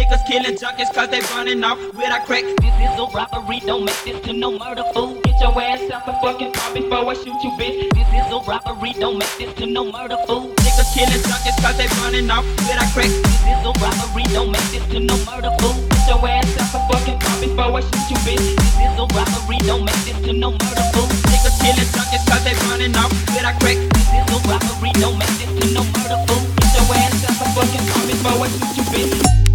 Niggas killing junkies cause they running off with a crack. This is a robbery, don't make this to no murder, fool. Get your ass out the fucking car before I shoot you, bitch. This is a robbery, don't make this to no murder, fool. Niggas killing junkies cause they running off with a crack. This is a robbery, don't make this to no murder, fool. Get your ass out the fucking car before I shoot you, bitch. This is a robbery, don't make this to no murder, fool. Niggas killing junkies cause they running off with a crack. This is a robbery, don't make this to no murder, fool. Get your ass out the fucking car before I shoot you, bitch.